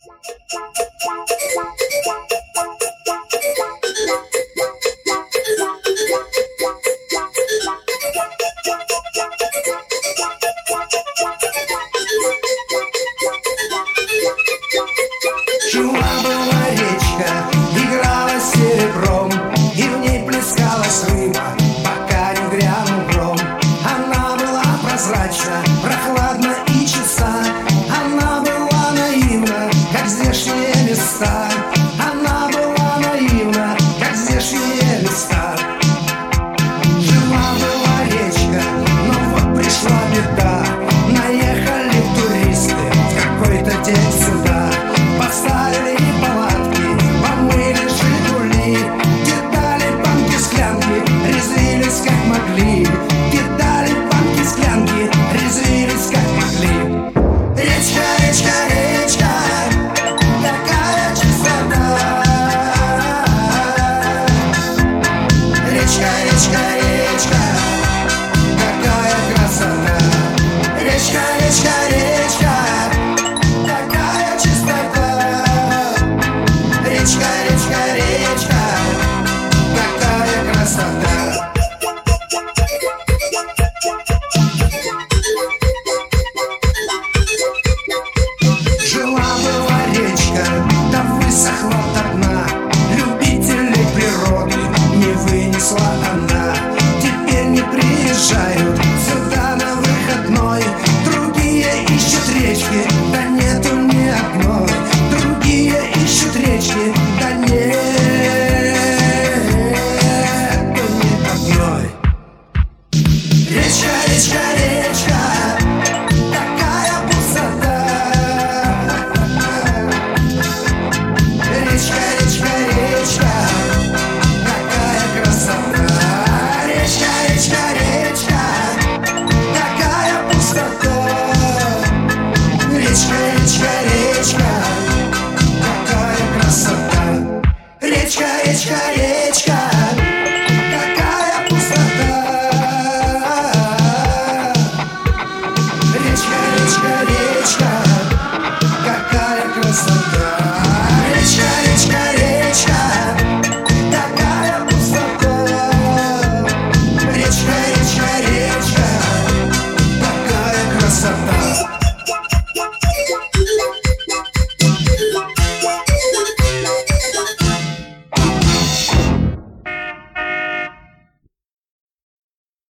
Жила-была речка, играла серебром, и в ней плескалась рыба, пока не грянул гром. Она была прозрачна, прохладна и чиста, она была наивна, как здешние места. Она была наивна, как здешние места. Жила-была речка, но вот пришла беда. Наехали туристы в какой-то день сюда, поставили палатки, помыли «Жигули», кидали банки, склянки, резвились как могли. Кидали банки, склянки, резвились как могли. Речка, речка, речка, такая чистота. Речка, речка, речка, какая красота. Речка, речка, речка, такая чистота. Речка, речка, речка, какая красота. Жила-была речка, да высохла до дна. Любителей природы не вынесла она. Теперь не приезжают сюда на выходной. Другие ищут речки, да нету ни одной. Другие ищут речки,